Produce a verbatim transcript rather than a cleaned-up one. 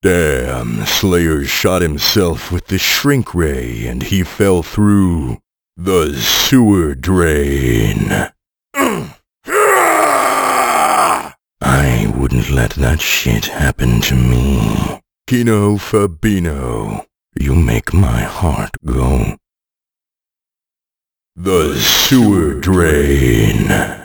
Damn, Slayer shot himself with the shrink ray and he fell through the sewer drain. I wouldn't let that shit happen to me. Kino Fabino, you make my heart go. The sewer drain.